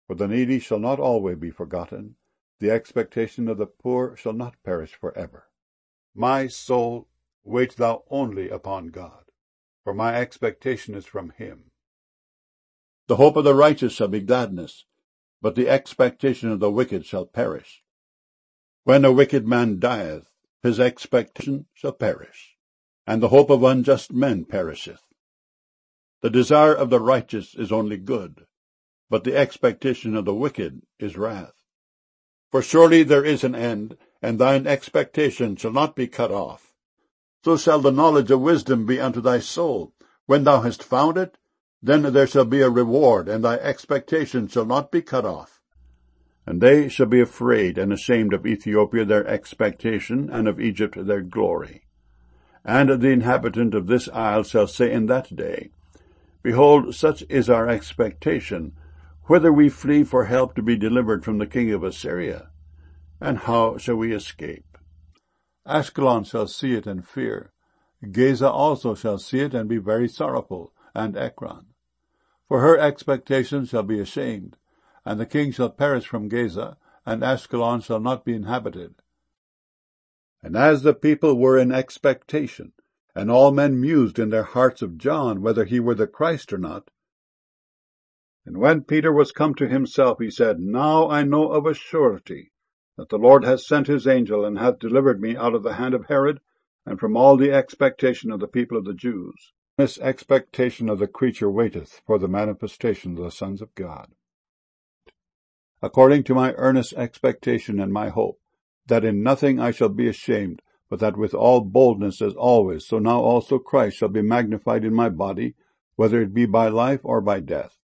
For the needy shall not always be forgotten, the expectation of the poor shall not perish forever. My soul, wait thou only upon God, for my expectation is from him. The hope of the righteous shall be gladness, but the expectation of the wicked shall perish. When a wicked man dieth, his expectation shall perish, and the hope of unjust men perisheth. The desire of the righteous is only good, but the expectation of the wicked is wrath. For surely there is an end, and thine expectation shall not be cut off. So shall the knowledge of wisdom be unto thy soul. When thou hast found it, then there shall be a reward, and thy expectation shall not be cut off. And they shall be afraid and ashamed of Ethiopia their expectation, and of Egypt their glory. And the inhabitant of this isle shall say in that day, Behold, such is our expectation, whither we flee for help to be delivered from the king of Assyria. And how shall we escape? Ashkelon shall see it and fear. Gaza also shall see it and be very sorrowful, and Ekron. For her expectation shall be ashamed, and the king shall perish from Gaza, and Ashkelon shall not be inhabited. And as the people were in expectation, and all men mused in their hearts of John, whether he were the Christ or not, and when Peter was come to himself, he said, Now I know of a surety that the Lord hath sent his angel, and hath delivered me out of the hand of Herod, and from all the expectation of the people of the Jews. This expectation of the creature waiteth for the manifestation of the sons of God. According to my earnest expectation and my hope, that in nothing I shall be ashamed, but that with all boldness as always, so now also Christ shall be magnified in my body, whether it be by life or by death.